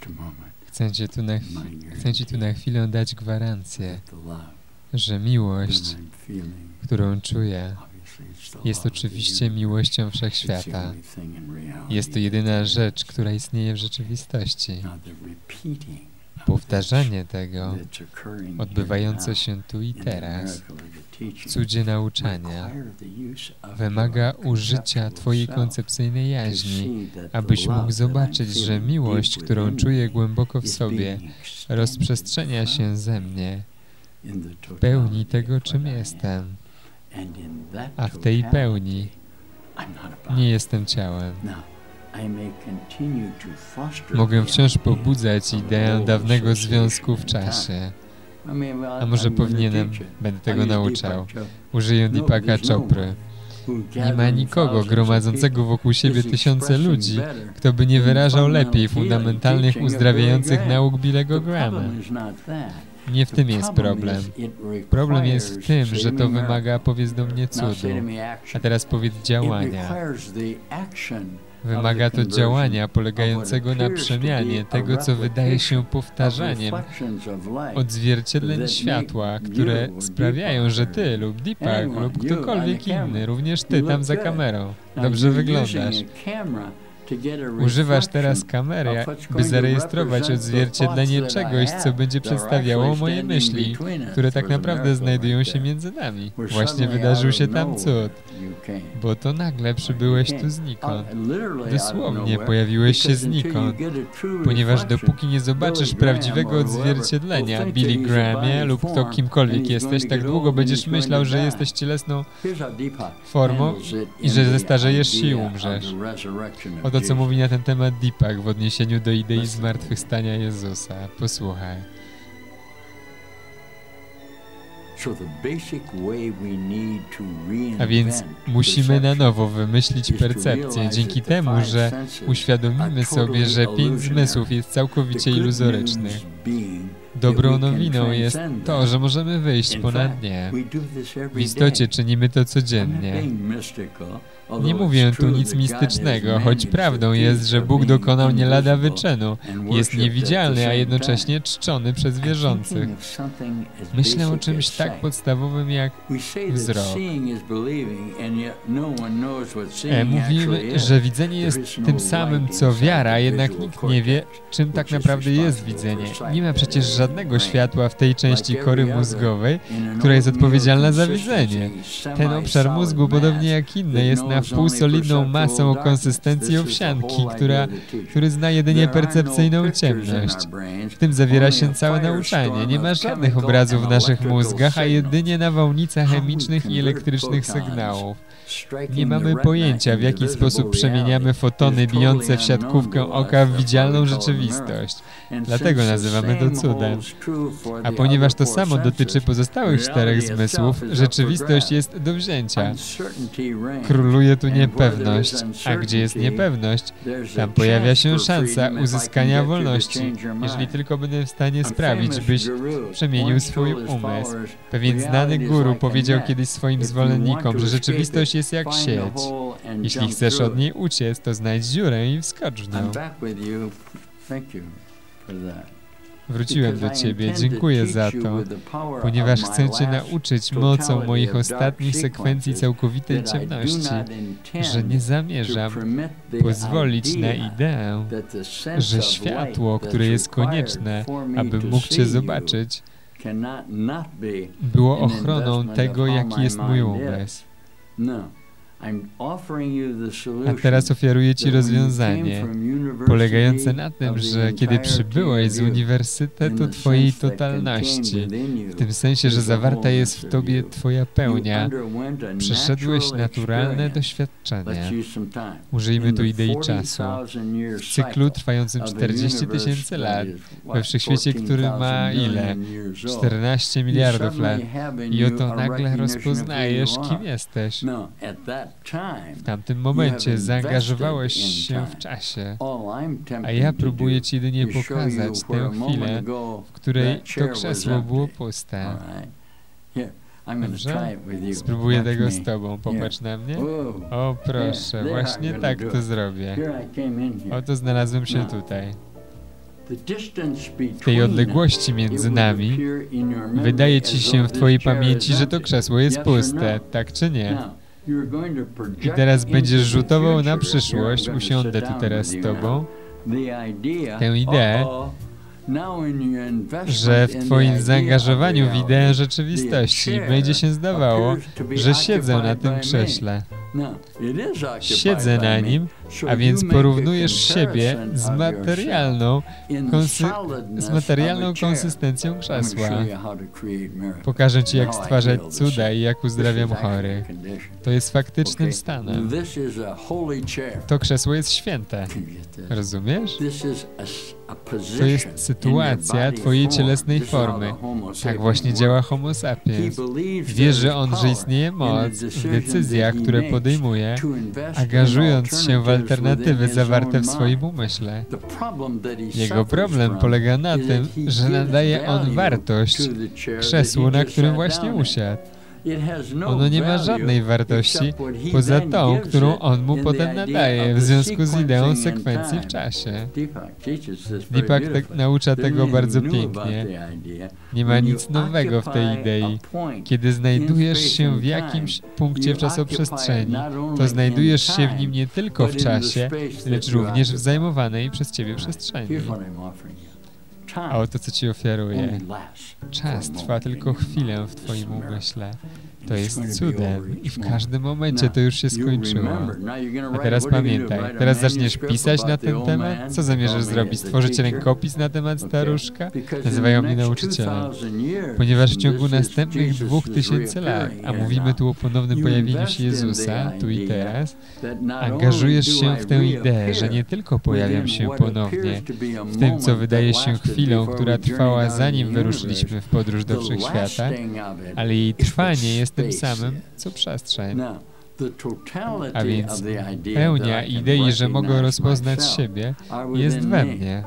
Chcę Ci tu na chwilę dać gwarancję, że miłość, którą czuję, jest oczywiście miłością wszechświata. Jest to jedyna rzecz, która istnieje w rzeczywistości. Powtarzanie tego, odbywające się tu i teraz, w cudzie nauczania, wymaga użycia Twojej koncepcyjnej jaźni, abyś mógł zobaczyć, że miłość, którą czuję głęboko w sobie, rozprzestrzenia się ze mnie w pełni tego, czym jestem. A w tej pełni nie jestem ciałem. Mogę wciąż pobudzać ideę dawnego związku w czasie. A może powinienem, będę tego nauczał. Użyję Deepaka Chopry. Nie ma nikogo gromadzącego wokół siebie tysiące ludzi, kto by nie wyrażał lepiej fundamentalnych uzdrawiających nauk Billego Grahama. Nie w tym jest problem. Problem jest w tym, że to wymaga, powiedz do mnie, cudu. A teraz powiedz działania. Wymaga to działania polegającego na przemianie tego, co wydaje się powtarzaniem odzwierciedleń światła, które sprawiają, że Ty lub Deepak lub ktokolwiek inny, również Ty tam za kamerą, dobrze wyglądasz. Używasz teraz kamery, by zarejestrować odzwierciedlenie czegoś, co będzie przedstawiało moje myśli, które tak naprawdę znajdują się między nami. Właśnie wydarzył się tam cud, bo to nagle przybyłeś tu znikąd. Dosłownie pojawiłeś się znikąd, ponieważ dopóki nie zobaczysz prawdziwego odzwierciedlenia, Billy Grahamie lub kto kimkolwiek jesteś, tak długo będziesz myślał, że jesteś cielesną formą i że zestarzejesz się i umrzesz. Oto co mówi na ten temat Deepak w odniesieniu do idei zmartwychwstania Jezusa. Posłuchaj. A więc musimy na nowo wymyślić percepcję, dzięki temu, że uświadomimy sobie, że 5 zmysłów jest całkowicie iluzorycznych. Dobrą nowiną jest to, że możemy wyjść ponad nie. W istocie czynimy to codziennie. Nie mówię tu nic mistycznego, choć prawdą jest, że Bóg dokonał nie lada wyczynu. Jest niewidzialny, a jednocześnie czczony przez wierzących. Myślę o czymś tak podstawowym jak wzrok. Mówimy, że widzenie jest tym samym co wiara, jednak nikt nie wie, czym tak naprawdę jest widzenie. Nie ma przecież żadnego światła w tej części kory mózgowej, która jest odpowiedzialna za widzenie. Ten obszar mózgu, podobnie jak inne, jest na wpół solidną masą o konsystencji owsianki, który zna jedynie percepcyjną ciemność. W tym zawiera się całe nauczanie. Nie ma żadnych obrazów w naszych mózgach, a jedynie nawałnica chemicznych i elektrycznych sygnałów. Nie mamy pojęcia, w jaki sposób przemieniamy fotony bijące w siatkówkę oka w widzialną rzeczywistość. Dlatego nazywamy to cudem. A ponieważ to samo dotyczy pozostałych 4 zmysłów, rzeczywistość jest do wzięcia. Króluje tu niepewność, a gdzie jest niepewność, tam pojawia się szansa uzyskania wolności, jeżeli tylko będę w stanie sprawić, byś przemienił swój umysł. Pewien znany guru powiedział kiedyś swoim zwolennikom, że rzeczywistość jest jak sieć. Jeśli chcesz od niej uciec, to znajdź dziurę i wskocz w nią. Wróciłem do Ciebie, dziękuję za to, ponieważ chcę Cię nauczyć mocą moich ostatnich sekwencji całkowitej ciemności, że nie zamierzam pozwolić na ideę, że światło, które jest konieczne, abym mógł Cię zobaczyć, było ochroną tego, jaki jest mój umysł. A teraz ofiaruję Ci rozwiązanie, polegające na tym, że kiedy przybyłeś z uniwersytetu Twojej totalności, w tym sensie, że zawarta jest w Tobie Twoja pełnia, przeszedłeś naturalne doświadczenie. Użyjmy tu idei czasu. W cyklu trwającym 40 000 lat, we wszechświecie, który ma ile? 14 miliardów lat. I oto nagle rozpoznajesz, kim jesteś. W tamtym momencie zaangażowałeś się w czasie, a ja próbuję Ci jedynie pokazać tę chwilę, w której to krzesło było puste. Dobrze? Spróbuję tego z Tobą. Popatrz na mnie. O, proszę, właśnie tak to zrobię. Oto znalazłem się tutaj. W tej odległości między nami wydaje ci się w twojej pamięci, że to krzesło jest puste, tak czy nie? I teraz będziesz rzutował na przyszłość, usiądę tu teraz z tobą, tę ideę, że w twoim zaangażowaniu w ideę rzeczywistości będzie się zdawało, że siedzę na tym krześle. Siedzę na nim, a więc porównujesz siebie z materialną konsystencją krzesła. Pokażę ci, jak stwarzać cuda i jak uzdrawiam chorych. To jest faktycznym stanem. To krzesło jest święte. Rozumiesz? To jest sytuacja twojej cielesnej formy. Tak właśnie działa Homo sapiens. Wierzy on, że istnieje moc w decyzjach, które podejmuje, angażując się w alternatywy zawarte w swoim umyśle. Jego problem polega na tym, że nadaje on wartość krzesłu, na którym właśnie usiadł. Ono nie ma żadnej wartości poza tą, którą on mu potem nadaje w związku z ideą sekwencji w czasie. Deepak naucza tego bardzo pięknie. Nie ma nic nowego w tej idei. Kiedy znajdujesz się w jakimś punkcie w czasoprzestrzeni, to znajdujesz się w nim nie tylko w czasie, lecz również w zajmowanej przez ciebie przestrzeni. A oto, co ci ofiaruję. Czas trwa tylko chwilę w twoim umyśle. To jest cudem i w każdym momencie to już się skończyło. A teraz pamiętaj, teraz zaczniesz pisać na ten temat? Co zamierzasz zrobić? Stworzyć rękopis na temat staruszka? Nazywają mnie nauczycielem. Ponieważ w ciągu następnych 2000 lat, a mówimy tu o ponownym pojawieniu się Jezusa, tu i teraz, angażujesz się w tę ideę, że nie tylko pojawiam się ponownie w tym, co wydaje się chwilą, która trwała zanim wyruszyliśmy w podróż do wszechświata, ale jej trwanie jest tym samym, co przestrzeń. A więc pełnia idei, że mogę rozpoznać siebie, jest we mnie.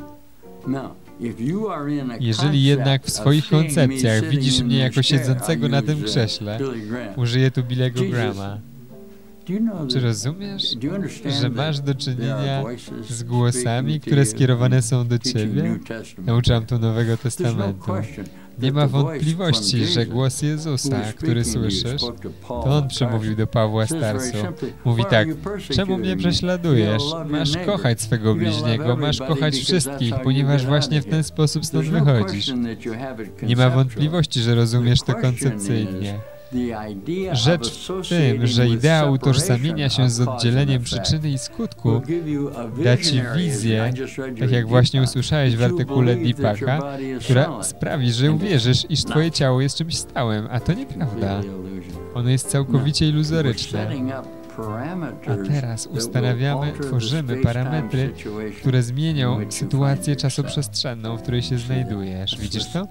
Jeżeli jednak w swoich koncepcjach widzisz mnie jako siedzącego na tym krześle, użyję tu Billego Grahama. Czy rozumiesz, że masz do czynienia z głosami, które skierowane są do ciebie? Nauczam tu Nowego Testamentu. Nie ma wątpliwości, że głos Jezusa, który słyszysz, to On przemówił do Pawła z Tarsu. Mówi tak: czemu mnie prześladujesz? Masz kochać swego bliźniego, masz kochać wszystkich, ponieważ właśnie w ten sposób stąd wychodzisz. Nie ma wątpliwości, że rozumiesz to koncepcyjnie. Rzecz w tym, że idea utożsamienia się z oddzieleniem przyczyny i skutku da ci wizję, tak jak właśnie usłyszałeś w artykule Deepaka, która sprawi, że uwierzysz, iż twoje ciało jest czymś stałym, a to nieprawda. Ono jest całkowicie iluzoryczne. A teraz tworzymy parametry, które zmienią sytuację czasoprzestrzenną, w której się znajdujesz. Widzisz to?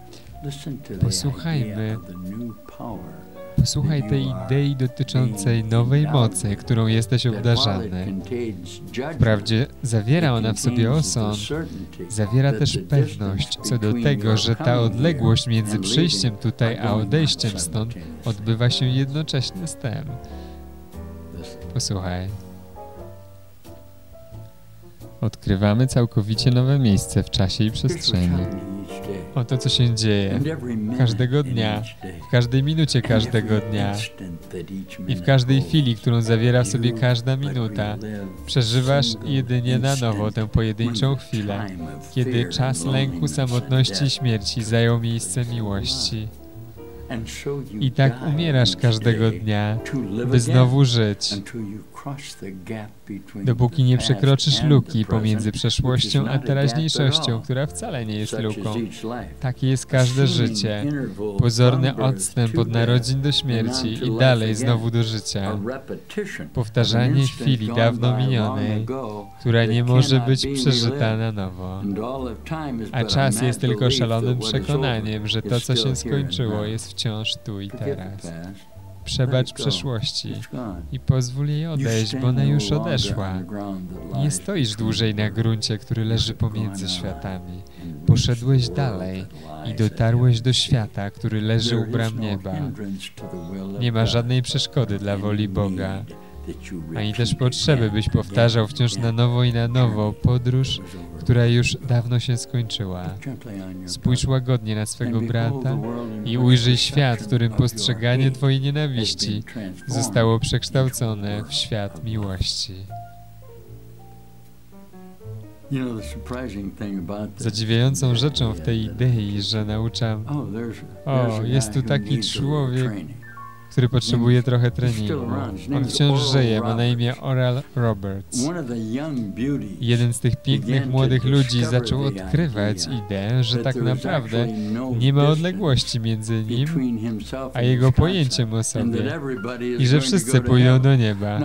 Posłuchaj tej idei dotyczącej nowej mocy, którą jesteś obdarzany. Wprawdzie zawiera ona w sobie osąd, zawiera też pewność co do tego, że ta odległość między przyjściem tutaj a odejściem stąd odbywa się jednocześnie z tym. Posłuchaj. Odkrywamy całkowicie nowe miejsce w czasie i przestrzeni. Oto, co się dzieje każdego dnia, w każdej minucie każdego dnia i w każdej chwili, którą zawiera w sobie każda minuta. Przeżywasz jedynie na nowo tę pojedynczą chwilę, kiedy czas lęku, samotności i śmierci zajął miejsce miłości. I tak umierasz każdego dnia, by znowu żyć, dopóki nie przekroczysz luki pomiędzy przeszłością a teraźniejszością, która wcale nie jest luką. Takie jest każde życie, pozorny odstęp od narodzin do śmierci i dalej znowu do życia. Powtarzanie chwili dawno minionej, która nie może być przeżyta na nowo. A czas jest tylko szalonym przekonaniem, że to, co się skończyło, jest wciąż tu i teraz. Przebacz przeszłości i pozwól jej odejść, bo ona już odeszła. Nie stoisz dłużej na gruncie, który leży pomiędzy światami. Poszedłeś dalej i dotarłeś do świata, który leży u bram nieba. Nie ma żadnej przeszkody dla woli Boga, ani też potrzeby, byś powtarzał wciąż na nowo i na nowo podróż, która już dawno się skończyła. Spójrz łagodnie na swego brata i ujrzyj świat, w którym postrzeganie Twojej nienawiści zostało przekształcone w świat miłości. Zadziwiającą rzeczą w tej idei, że nauczam, jest tu taki człowiek, który potrzebuje trochę treningu. On wciąż żyje, ma na imię Oral Roberts. Jeden z tych pięknych młodych ludzi zaczął odkrywać ideę, że tak naprawdę nie ma odległości między nim a jego pojęciem o sobie i że wszyscy pójdą do nieba.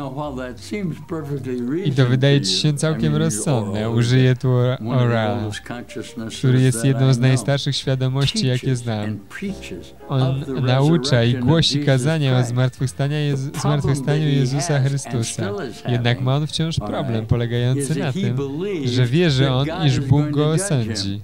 I to wydaje Ci się całkiem rozsądne. Użyję tu Orala, który jest jedną z najstarszych świadomości, jakie znam. On naucza i głosi kazania o zmartwychwstaniu Jezusa Chrystusa. Jednak ma on wciąż problem polegający na tym, że wierzy on, iż Bóg go osądzi.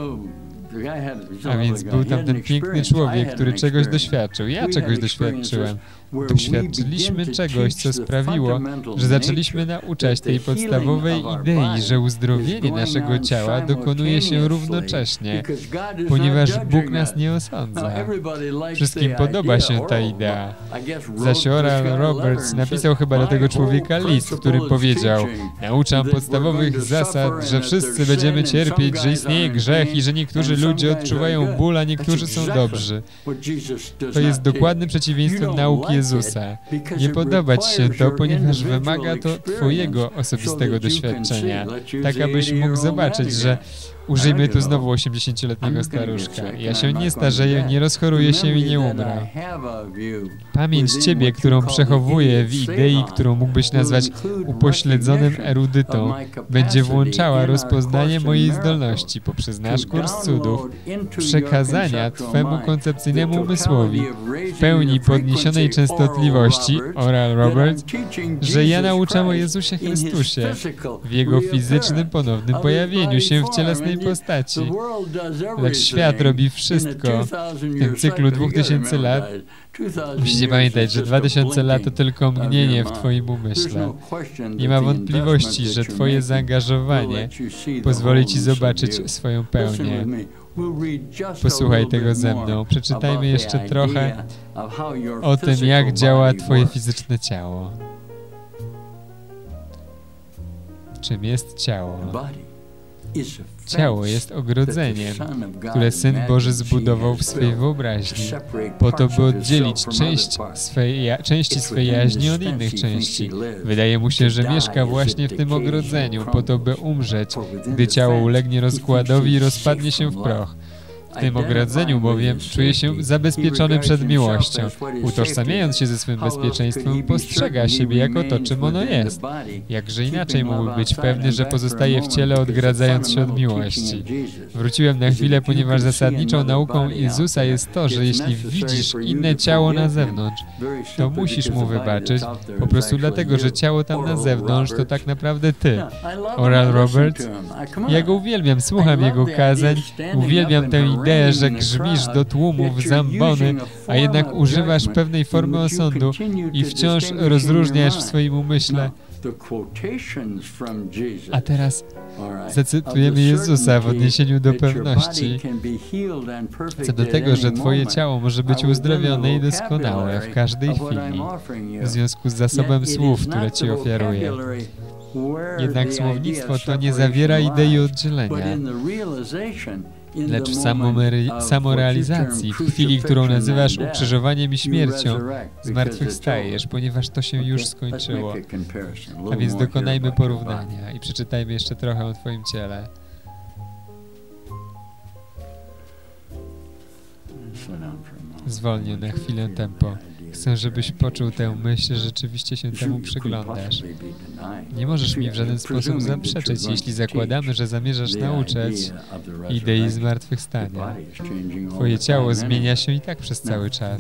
A więc był tam ten piękny człowiek, który czegoś doświadczył. Ja czegoś doświadczyłem. Doświadczyliśmy czegoś, co sprawiło, że zaczęliśmy nauczać tej podstawowej idei, że uzdrowienie naszego ciała dokonuje się równocześnie, ponieważ Bóg nas nie osądza. Wszystkim podoba się ta idea. Zaś Oral Roberts napisał chyba do tego człowieka list, w którym powiedział: nauczam podstawowych zasad, że wszyscy będziemy cierpieć, że istnieje grzech i że niektórzy ludzie odczuwają ból, a niektórzy są dobrzy. To jest dokładnym przeciwieństwem nauki Jezusa. Nie podoba Ci się to, ponieważ wymaga to Twojego osobistego doświadczenia, tak abyś mógł zobaczyć, że użyjmy tu znowu 80-letniego staruszka. Ja się nie starzeję, nie rozchoruję się i nie umrę. Pamięć Ciebie, którą przechowuję w idei, którą mógłbyś nazwać upośledzonym erudytą, będzie włączała rozpoznanie mojej zdolności poprzez nasz kurs cudów, przekazania Twemu koncepcyjnemu umysłowi w pełni podniesionej częstotliwości, Oral Robert, że ja nauczam o Jezusie Chrystusie w Jego fizycznym ponownym pojawieniu się w cielesnej postaci. Lecz świat robi wszystko w tym cyklu 2000 lat. Musicie pamiętać, że 2000 lat to tylko mgnienie w Twoim umyśle. Nie ma wątpliwości, że Twoje zaangażowanie pozwoli Ci zobaczyć swoją pełnię. Posłuchaj tego ze mną. Przeczytajmy jeszcze trochę o tym, jak działa Twoje fizyczne ciało. Czym jest ciało? Ciało jest ogrodzeniem, które Syn Boży zbudował w swej wyobraźni, po to, by oddzielić części swej jaźni od innych części. Wydaje mu się, że mieszka właśnie w tym ogrodzeniu, po to, by umrzeć, gdy ciało ulegnie rozkładowi i rozpadnie się w proch. W tym ogrodzeniu bowiem czuje się zabezpieczony przed miłością. Utożsamiając się ze swym bezpieczeństwem, postrzega siebie jako to, czym ono jest. Jakże inaczej mógłby być pewny, że pozostaje w ciele, odgradzając się od miłości. Wróciłem na chwilę, ponieważ zasadniczą nauką Jezusa jest to, że jeśli widzisz inne ciało na zewnątrz, to musisz mu wybaczyć, po prostu dlatego, że ciało tam na zewnątrz to tak naprawdę ty. Oral Roberts. Ja go uwielbiam, słucham jego kazań, uwielbiam tę ideę, że grzmisz do tłumów zambony, a jednak używasz pewnej formy osądu i wciąż rozróżniasz w swoim umyśle. A teraz zacytujemy Jezusa w odniesieniu do pewności, co do tego, że Twoje ciało może być uzdrowione i doskonałe w każdej chwili, w związku z zasobem słów, które Ci ofiaruję. Jednak słownictwo to nie zawiera idei oddzielenia, lecz w samorealizacji, w chwili, którą nazywasz ukrzyżowaniem i śmiercią, zmartwychwstajesz, ponieważ to się już skończyło. A więc dokonajmy porównania i przeczytajmy jeszcze trochę o Twoim ciele. Zwolnię na chwilę tempo. Chcę, żebyś poczuł tę myśl, że rzeczywiście się temu przyglądasz. Nie możesz mi w żaden sposób zaprzeczyć, jeśli zakładamy, że zamierzasz nauczać idei zmartwychwstania. Twoje ciało zmienia się i tak przez cały czas.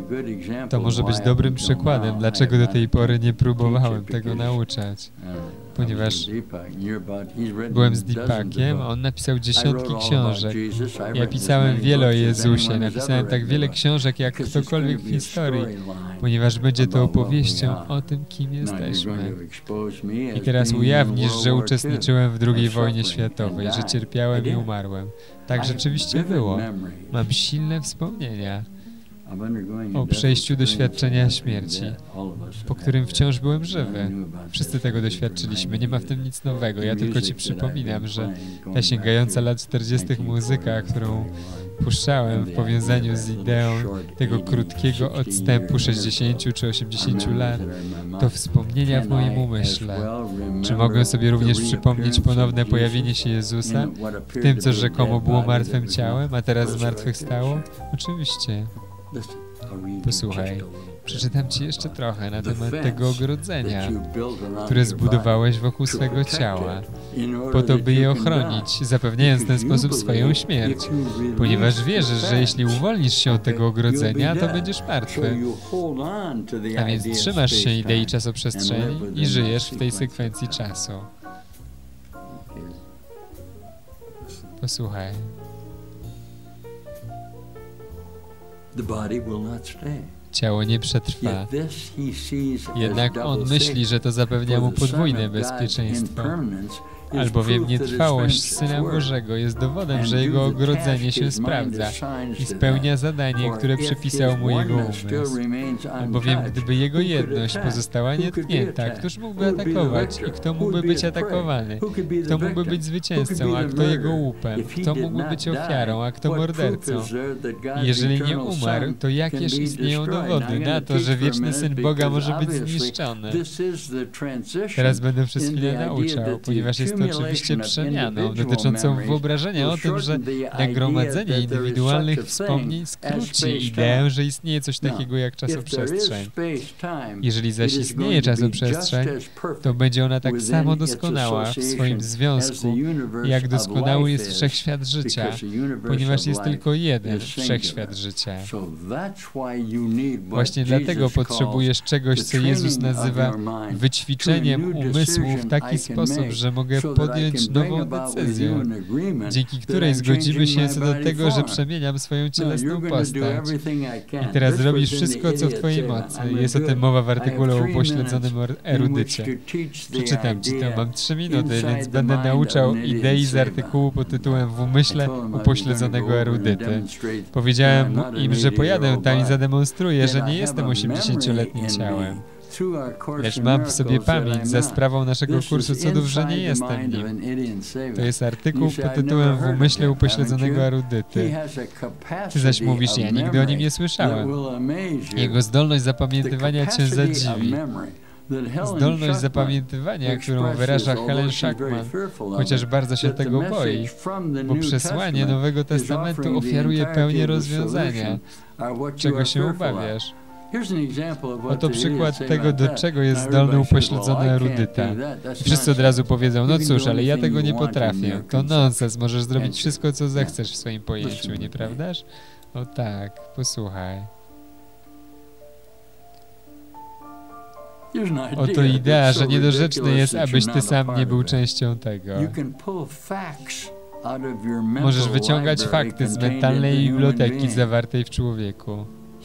To może być dobrym przykładem, dlaczego do tej pory nie próbowałem tego nauczać. ponieważ byłem z Deepakiem, on napisał dziesiątki książek. Ja pisałem wiele o Jezusie, napisałem tak wiele książek jak ktokolwiek w historii, ponieważ będzie to opowieścią o tym, kim jesteśmy. I teraz ujawnisz, że uczestniczyłem w II wojnie światowej, że cierpiałem i umarłem. Tak rzeczywiście było. Mam silne wspomnienia o przejściu doświadczenia śmierci, po którym wciąż byłem żywy. Wszyscy tego doświadczyliśmy, nie ma w tym nic nowego. Ja tylko Ci przypominam, że ta sięgająca lat 40. muzyka, którą puszczałem w powiązaniu z ideą tego krótkiego odstępu 60 czy 80 lat, to wspomnienia w moim umyśle. Czy mogę sobie również przypomnieć ponowne pojawienie się Jezusa w tym, co rzekomo było martwym ciałem, a teraz zmartwychwstało? Oczywiście. Posłuchaj, przeczytam Ci jeszcze trochę na temat tego ogrodzenia, które zbudowałeś wokół swego ciała, po to, by je ochronić, zapewniając w ten sposób swoją śmierć, ponieważ wierzysz, że jeśli uwolnisz się od tego ogrodzenia, to będziesz martwy. A więc trzymasz się idei czasoprzestrzeni i żyjesz w tej sekwencji czasu. Posłuchaj. Ciało nie przetrwa. Jednak on myśli, że to zapewnia mu podwójne bezpieczeństwo. Albowiem nietrwałość Syna Bożego jest dowodem, że Jego ogrodzenie się sprawdza i spełnia zadanie, które przypisał mu Jego umysł. Albowiem gdyby Jego jedność pozostała nietknięta, któż mógłby atakować i kto mógłby być atakowany? Kto mógłby być zwycięzcą, a kto Jego łupem? Kto mógłby być ofiarą, a kto mordercą? I jeżeli nie umarł, to jakież istnieją dowody na to, że wieczny Syn Boga może być zniszczony? Teraz będę przez chwilę nauczał, ponieważ jest to oczywiście przemianą dotyczącą wyobrażenia o tym, że nagromadzenie indywidualnych wspomnień skróci ideę, że istnieje coś takiego jak czasoprzestrzeń. Jeżeli zaś istnieje czasoprzestrzeń, to będzie ona tak samo doskonała w swoim związku, jak doskonały jest wszechświat życia, ponieważ jest tylko jeden wszechświat życia. Właśnie dlatego potrzebujesz czegoś, co Jezus nazywa wyćwiczeniem umysłu w taki sposób, że mogę podjąć nową decyzję, dzięki której zgodzimy się co do tego, że przemieniam swoją cielesną postać. I teraz robisz wszystko, co w Twojej mocy. Jest o tym mowa w artykule o upośledzonym erudycie. Przeczytam Ci to. Mam 3 minuty, więc będę nauczał idei z artykułu pod tytułem W umyśle upośledzonego erudyty. Powiedziałem im, że pojadę tam i zademonstruję, że nie jestem 80-letnim ciałem. Lecz mam w sobie pamięć za sprawą naszego kursu cudów, że nie jestem nim. To jest artykuł pod tytułem W umyśle upośledzonego erudyty. Ty zaś mówisz, ja nigdy o nim nie słyszałem. Jego zdolność zapamiętywania Cię zadziwi. Zdolność zapamiętywania, którą wyraża Helen Schackman, chociaż bardzo się tego boi, bo przesłanie Nowego Testamentu ofiaruje pełnię rozwiązania. Czego się obawiasz? Oto przykład tego, do czego jest zdolny upośledzony erudyta. Wszyscy od razu powiedzą, no cóż, ale ja tego nie potrafię. To nonsens, możesz zrobić wszystko, co zechcesz w swoim pojęciu, nieprawdaż? O tak, posłuchaj. Oto idea, że niedorzeczne jest, abyś Ty sam nie był częścią tego. Możesz wyciągać fakty z mentalnej biblioteki zawartej w człowieku.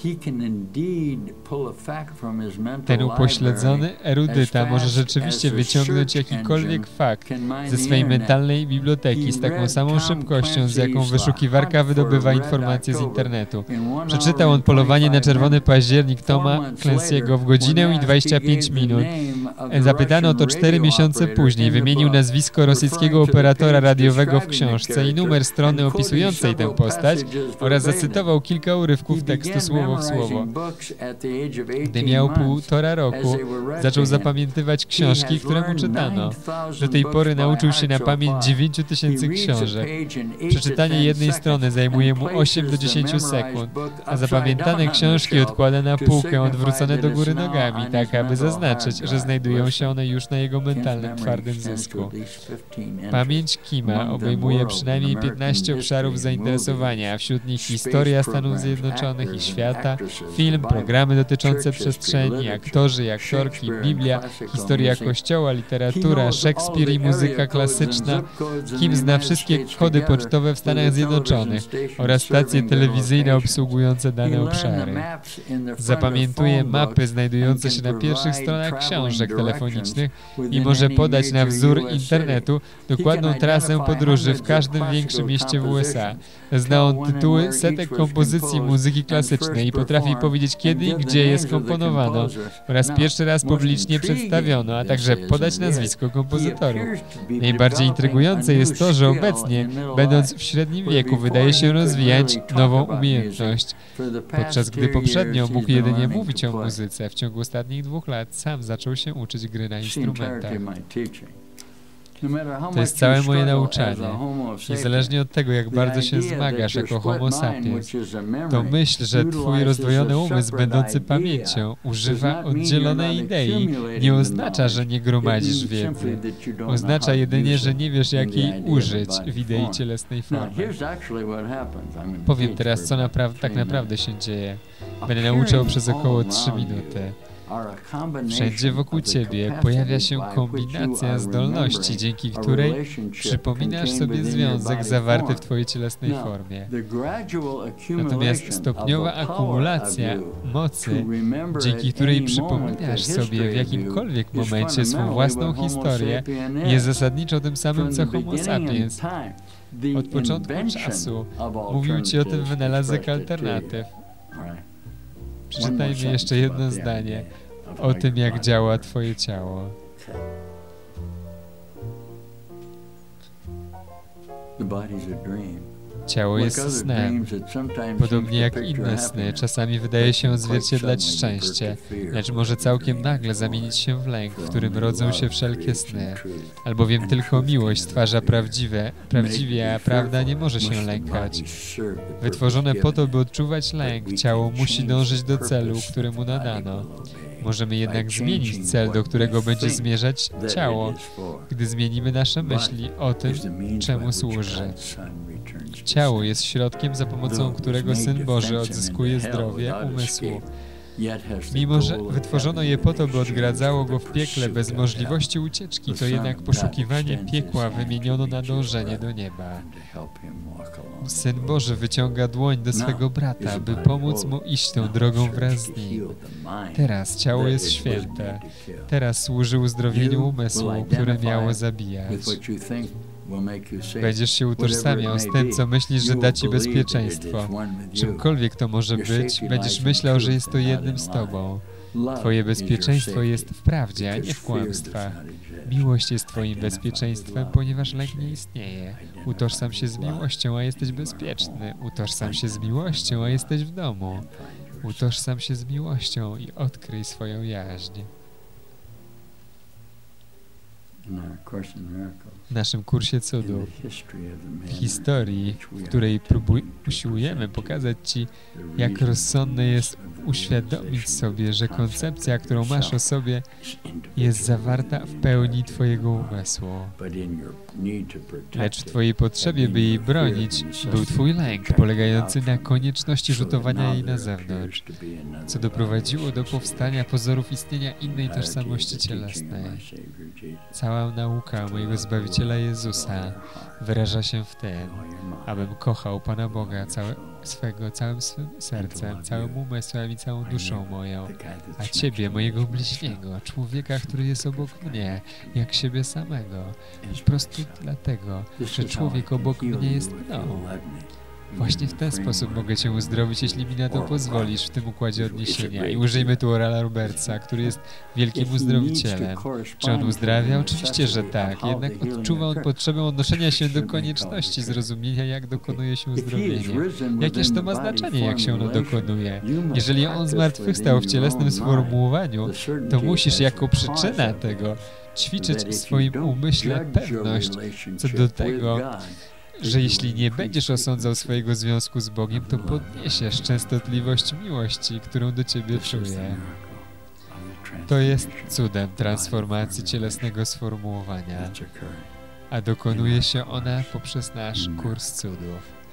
Ten upośledzony erudyta może rzeczywiście wyciągnąć jakikolwiek fakt ze swej mentalnej biblioteki z taką samą szybkością, z jaką wyszukiwarka wydobywa informacje z internetu. Przeczytał on Polowanie na czerwony październik Toma Clancy'ego w godzinę i 25 minut. Zapytano o to 4 miesiące później. Wymienił nazwisko rosyjskiego operatora radiowego w książce i numer strony opisującej tę postać oraz zacytował kilka urywków tekstu słowo w słowo. Gdy miał 1,5 roku, zaczął zapamiętywać książki, które mu czytano. Do tej pory nauczył się na pamięć 9000 książek. Przeczytanie jednej strony zajmuje mu 8 do 10 sekund, a zapamiętane książki odkłada na półkę odwrócone do góry nogami, tak aby zaznaczyć, że znajduje znajdują się one już na jego mentalnym, twardym zysku. Pamięć Kima obejmuje przynajmniej 15 obszarów zainteresowania, a wśród nich historia Stanów Zjednoczonych i świata, film, programy dotyczące przestrzeni, aktorzy i aktorki, Biblia, historia Kościoła, literatura, Szekspir i muzyka klasyczna. Kim zna wszystkie kody pocztowe w Stanach Zjednoczonych oraz stacje telewizyjne obsługujące dane obszary. Zapamiętuje mapy znajdujące się na pierwszych stronach książek telefonicznych i może podać na wzór internetu dokładną trasę podróży w każdym większym mieście w USA. Zna on tytuły setek kompozycji muzyki klasycznej i potrafi powiedzieć, kiedy i gdzie je skomponowano oraz pierwszy raz publicznie przedstawiono, a także podać nazwisko kompozytorów. Najbardziej intrygujące jest to, że obecnie, będąc w średnim wieku, wydaje się rozwijać nową umiejętność. Podczas gdy poprzednio mógł jedynie mówić o muzyce, w ciągu ostatnich 2 lat sam zaczął się uczyć gry na instrumentach. To jest całe moje nauczanie. Niezależnie od tego, jak bardzo się zmagasz jako homo sapiens, to myśl, że twój rozdwojony umysł, będący pamięcią, używa oddzielonej idei, nie oznacza, że nie gromadzisz wiedzy. Oznacza jedynie, że nie wiesz, jak jej użyć w idei cielesnej formie. Powiem teraz, co tak naprawdę się dzieje. Będę nauczał przez około 3 minuty. Wszędzie wokół ciebie pojawia się kombinacja zdolności, dzięki której przypominasz sobie związek zawarty w twojej cielesnej formie. Natomiast stopniowa akumulacja mocy, dzięki której przypominasz sobie w jakimkolwiek momencie swą własną historię, jest zasadniczo tym samym co homo sapiens. Od początku czasu mówił ci o tym wynalazek alternatyw. Przeczytajmy jeszcze jedno zdanie o tym, jak działa twoje ciało. Ciało jest snem, podobnie jak inne sny. Czasami wydaje się odzwierciedlać szczęście, lecz może całkiem nagle zamienić się w lęk, w którym rodzą się wszelkie sny. Albowiem tylko miłość stwarza prawdziwie, a prawda nie może się lękać. Wytworzone po to, by odczuwać lęk, ciało musi dążyć do celu, który mu nadano. Możemy jednak zmienić cel, do którego będzie zmierzać ciało, gdy zmienimy nasze myśli o tym, czemu służy. Ciało jest środkiem, za pomocą którego Syn Boży odzyskuje zdrowie umysłu. Mimo że wytworzono je po to, by odgradzało go w piekle bez możliwości ucieczki, to jednak poszukiwanie piekła wymieniono na dążenie do nieba. Syn Boży wyciąga dłoń do swego brata, by pomóc mu iść tą drogą wraz z nim. Teraz ciało jest święte. Teraz służy uzdrowieniu umysłu, które miało zabijać. Będziesz się utożsamiał z tym, co myślisz, że da ci bezpieczeństwo. Czymkolwiek to może być, będziesz myślał, że jest to jednym z tobą. Twoje bezpieczeństwo jest w prawdzie, a nie w kłamstwach. Miłość jest twoim bezpieczeństwem, ponieważ lęk nie istnieje. Utożsam się z miłością, a jesteś bezpieczny. Utożsam się z miłością, a jesteś w domu. Utożsam się z miłością i odkryj swoją jaźń. W naszym kursie cudów, w historii, w której usiłujemy pokazać ci, jak rozsądne jest uświadomić sobie, że koncepcja, którą masz o sobie, jest zawarta w pełni twojego umysłu. Lecz w twojej potrzebie, by jej bronić, był twój lęk, polegający na konieczności rzutowania jej na zewnątrz, co doprowadziło do powstania pozorów istnienia innej tożsamości cielesnej. Cała nauka mojego Zbawiciela Jezusa wyraża się w tym, abym kochał Pana Boga całym swym sercem, całym umysłem i całą duszą moją, a Ciebie, mojego bliźniego, człowieka, który jest obok mnie, jak siebie samego. Po prostu dlatego, że człowiek obok mnie jest mną. Właśnie w ten sposób mogę Cię uzdrowić, jeśli mi na to pozwolisz w tym układzie odniesienia. I użyjmy tu Orala Robertsa, który jest wielkim uzdrowicielem. Czy on uzdrawia? Oczywiście, że tak. Jednak odczuwa on potrzebę odnoszenia się do konieczności zrozumienia, jak dokonuje się uzdrowienie. Jakież to ma znaczenie, jak się ono dokonuje? Jeżeli on zmartwychwstał w cielesnym sformułowaniu, to musisz jako przyczyna tego ćwiczyć w swoim umyśle pewność co do tego, że jeśli nie będziesz osądzał swojego związku z Bogiem, to podniesiesz częstotliwość miłości, którą do Ciebie czuję. To jest cudem transformacji cielesnego sformułowania, a dokonuje się ona poprzez nasz kurs cudów.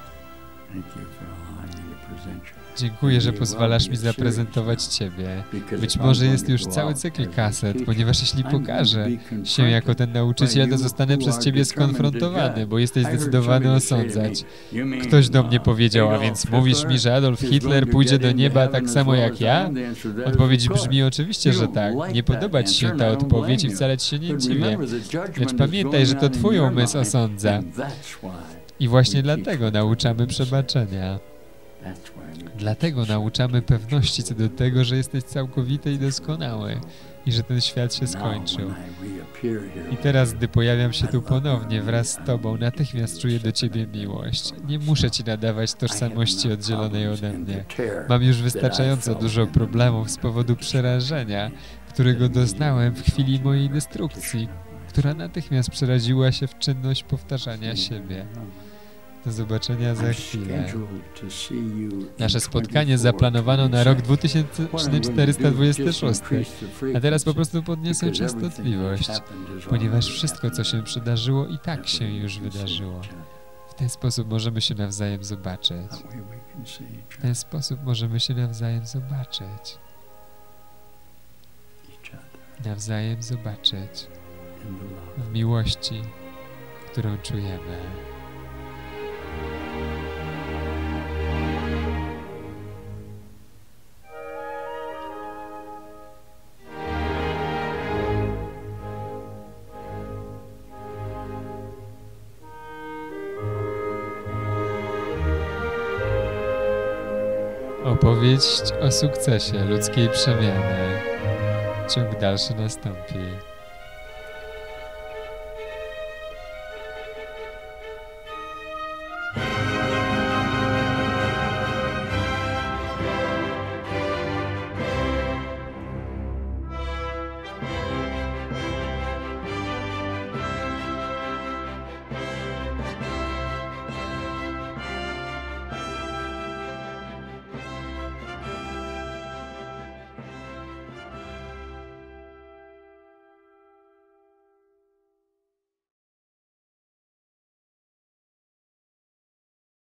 Dziękuję, że pozwalasz mi zaprezentować Ciebie. Być może jest już cały cykl kaset, ponieważ jeśli pokażę się jako ten nauczyciel, to zostanę przez Ciebie skonfrontowany, bo jesteś zdecydowany osądzać. Ktoś do mnie powiedział, a więc mówisz mi, że Adolf Hitler pójdzie do nieba tak samo jak ja? Odpowiedź brzmi oczywiście, że tak. Nie podoba Ci się ta odpowiedź i wcale Ci się nie dziwię. Lecz pamiętaj, że to Twój umysł osądza. I właśnie dlatego nauczamy przebaczenia. Dlatego nauczamy pewności co do tego, że jesteś całkowity i doskonały i że ten świat się skończył. I teraz, gdy pojawiam się tu ponownie wraz z Tobą, natychmiast czuję do Ciebie miłość. Nie muszę Ci nadawać tożsamości oddzielonej ode mnie. Mam już wystarczająco dużo problemów z powodu przerażenia, którego doznałem w chwili mojej destrukcji, która natychmiast przeraziła się w czynność powtarzania siebie. Do zobaczenia za chwilę. Nasze spotkanie zaplanowano na rok 2426, a teraz po prostu podniosę częstotliwość, ponieważ wszystko, co się przydarzyło, i tak się już wydarzyło. W ten sposób możemy się nawzajem zobaczyć. W ten sposób możemy się nawzajem zobaczyć. Nawzajem zobaczyć w miłości, którą czujemy. Opowieść o sukcesie ludzkiej przemiany. Ciąg dalszy nastąpi.